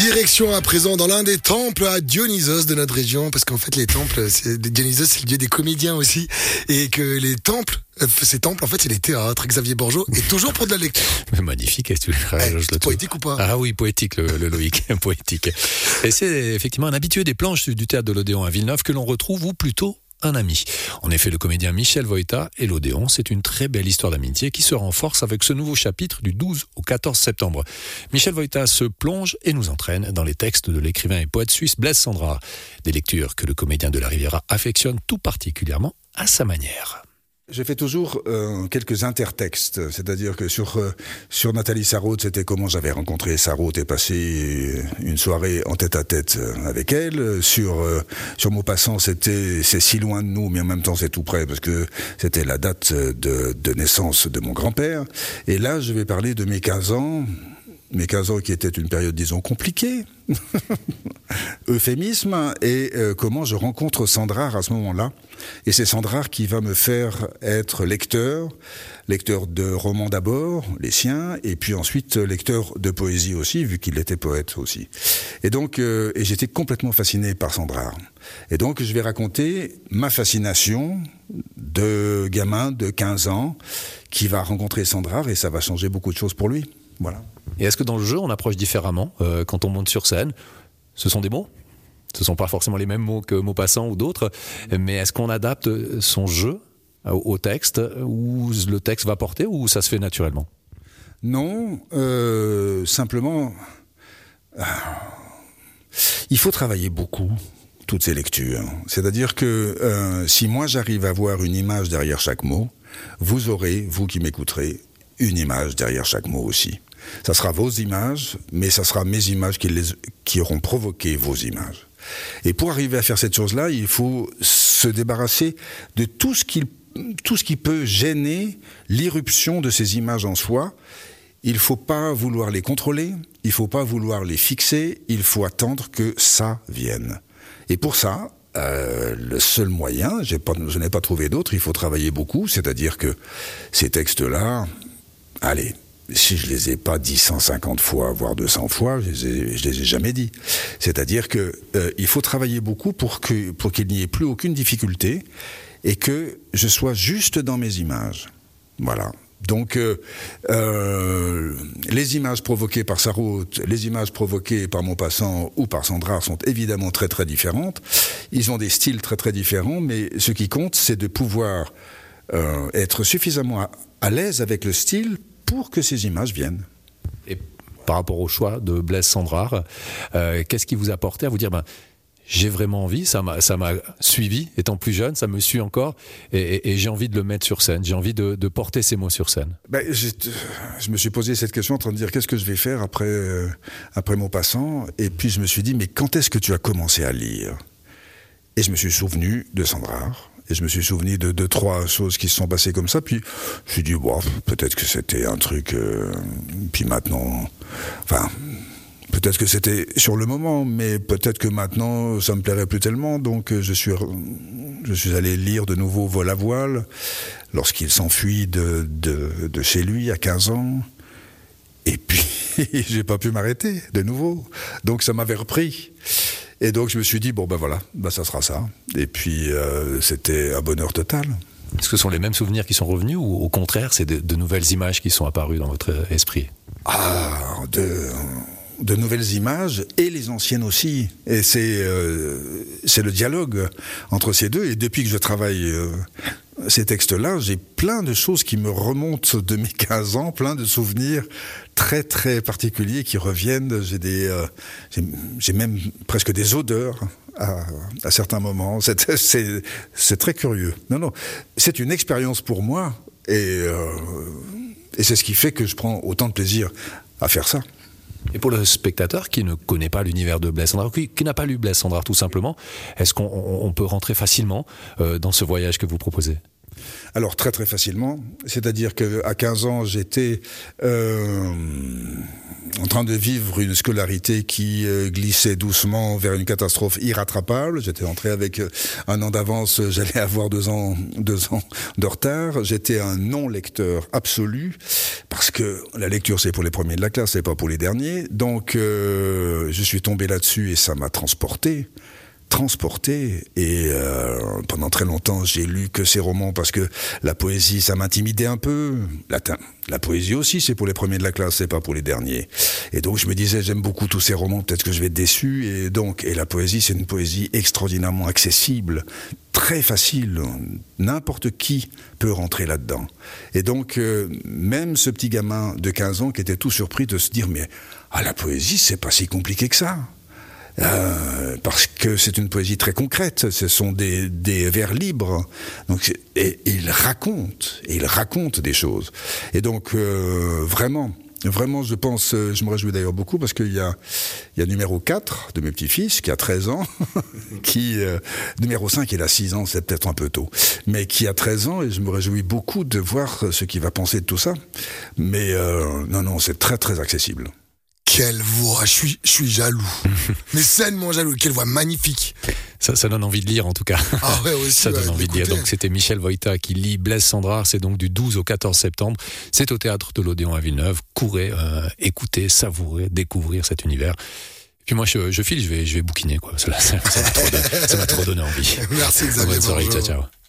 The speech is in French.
Direction à présent dans l'un des temples à Dionysos de notre région, parce qu'en fait les temples, Dionysos c'est le dieu des comédiens aussi, et que les temples, ces temples en fait c'est les théâtres. Xavier Borgeaud est toujours pour de la lecture. Magnifique, est-ce que tu le poétique ou pas? Ah oui, poétique le Loïc, poétique. Et c'est effectivement un habitué des planches du théâtre de l'Odéon à Villeneuve que l'on retrouve, ou plutôt un ami. En effet, le comédien Michel Voïta et l'Odéon, c'est une très belle histoire d'amitié qui se renforce avec ce nouveau chapitre du 12 au 14 septembre. Michel Voïta se plonge et nous entraîne dans les textes de l'écrivain et poète suisse Blaise Cendrars. Des lectures que le comédien de la Riviera affectionne tout particulièrement à sa manière. J'ai fait toujours quelques intertextes, c'est-à-dire que sur Nathalie Sarraute, c'était comment j'avais rencontré Sarraute et passé une soirée en tête-à-tête avec elle. Sur Maupassant, c'est si loin de nous, mais en même temps c'est tout près, parce que c'était la date de naissance de mon grand-père. Et là, je vais parler de mes 15 ans. Mes 15 ans qui étaient une période, disons, compliquée, euphémisme, et comment je rencontre Cendrars à ce moment-là. Et c'est Cendrars qui va me faire être lecteur de romans d'abord, les siens, et puis ensuite lecteur de poésie aussi, vu qu'il était poète aussi. Et donc, et j'étais complètement fasciné par Cendrars. Et donc, je vais raconter ma fascination de gamin de 15 ans qui va rencontrer Cendrars, et ça va changer beaucoup de choses pour lui. Voilà. Et est-ce que dans le jeu, on approche différemment quand on monte sur scène? Ce sont des mots. Ce ne sont pas forcément les mêmes mots que Maupassant ou d'autres, mais est-ce qu'on adapte son jeu au texte, où le texte va porter, ou ça se fait naturellement? Non, simplement, il faut travailler beaucoup toutes ces lectures. C'est-à-dire que si moi j'arrive à avoir une image derrière chaque mot, vous aurez, vous qui m'écouterez, une image derrière chaque mot aussi. Ça sera vos images, mais ça sera mes images qui auront provoqué vos images. Et pour arriver à faire cette chose-là, il faut se débarrasser de tout ce qui peut gêner l'irruption de ces images en soi. Il ne faut pas vouloir les contrôler, il ne faut pas vouloir les fixer, il faut attendre que ça vienne. Et pour ça, le seul moyen, je n'ai pas trouvé d'autre, il faut travailler beaucoup, c'est-à-dire que ces textes-là, allez, si je les ai pas dit 150 fois, voire 200 fois, je les ai jamais dit. C'est-à-dire que il faut travailler beaucoup pour qu'il n'y ait plus aucune difficulté et que je sois juste dans mes images. Voilà. Donc, les images provoquées par Sarraute, les images provoquées par Maupassant ou par Cendrars sont évidemment très très différentes. Ils ont des styles très très différents, mais ce qui compte, c'est de pouvoir être suffisamment à l'aise avec le style pour que ces images viennent. Et par rapport au choix de Blaise Cendrars, qu'est-ce qui vous a porté à vous dire j'ai vraiment envie, ça m'a suivi étant plus jeune, ça me suit encore, et j'ai envie de le mettre sur scène, j'ai envie de porter ces mots sur scène? Je me suis posé cette question en train de dire qu'est-ce que je vais faire après Maupassant, et puis je me suis dit mais quand est-ce que tu as commencé à lire? Et je me suis souvenu de Cendrars. Et je me suis souvenu de 2-3 choses qui se sont passées comme ça. Puis je me suis dit, peut-être que c'était un truc... puis maintenant... Enfin, peut-être que c'était sur le moment, mais peut-être que maintenant, ça me plairait plus tellement. Donc je suis allé lire de nouveau Vol à voile, lorsqu'il s'enfuit de chez lui à 15 ans. Et puis, j'ai pas pu m'arrêter de nouveau. Donc ça m'avait repris. Et donc je me suis dit, ça sera ça. Et puis c'était un bonheur total. Est-ce que ce sont les mêmes souvenirs qui sont revenus, ou au contraire, c'est de nouvelles images qui sont apparues dans votre esprit? De nouvelles images, et les anciennes aussi. Et c'est le dialogue entre ces deux. Et depuis que je travaille ces textes-là, j'ai plein de choses qui me remontent de mes 15 ans, plein de souvenirs très très particuliers qui reviennent. J'ai même presque des odeurs à certains moments. C'est très curieux. Non, c'est une expérience pour moi, et c'est ce qui fait que je prends autant de plaisir à faire ça. Et pour le spectateur qui ne connaît pas l'univers de Blaise Cendrars, qui n'a pas lu Blaise Cendrars tout simplement, est-ce qu'on peut rentrer facilement dans ce voyage que vous proposez? Alors très très facilement, c'est-à-dire qu'à 15 ans, j'étais en train de vivre une scolarité qui glissait doucement vers une catastrophe irrattrapable. J'étais entré avec un an d'avance, j'allais avoir 2 ans de retard. J'étais un non-lecteur absolu, parce que la lecture c'est pour les premiers de la classe, c'est pas pour les derniers. Donc je suis tombé là-dessus et ça m'a transporté, et pendant très longtemps j'ai lu que ces romans parce que la poésie ça m'intimidait un peu. La poésie aussi c'est pour les premiers de la classe, c'est pas pour les derniers, et donc je me disais j'aime beaucoup tous ces romans, peut-être que je vais être déçu, et la poésie c'est une poésie extraordinairement accessible, très facile, n'importe qui peut rentrer là-dedans, et donc même ce petit gamin de 15 ans qui était tout surpris de se dire mais la poésie c'est pas si compliqué que ça. Parce que c'est une poésie très concrète, ce sont des vers libres, donc, et il raconte des choses, et donc vraiment je pense, je me réjouis d'ailleurs beaucoup parce qu'il y a numéro 4 de mes petits-fils qui a 13 ans, qui numéro 5 il a 6 ans, c'est peut-être un peu tôt, mais qui a 13 ans, et je me réjouis beaucoup de voir ce qu'il va penser de tout ça, mais non, c'est très très accessible. Quelle voix, je suis jaloux. Mais sainement jaloux, quelle voix magnifique. Ça donne envie de lire en tout cas. Ah ouais, aussi. Ça donne envie de lire. Donc c'était Michel Voïta qui lit Blaise Cendrars, c'est donc du 12 au 14 septembre. C'est au théâtre de l'Odéon à Villeneuve. Courez, écoutez, savourez, découvrir cet univers. Puis moi je file, je vais bouquiner quoi. Ça m'a trop donné envie. Merci Xavier. Bonne soirée, ciao.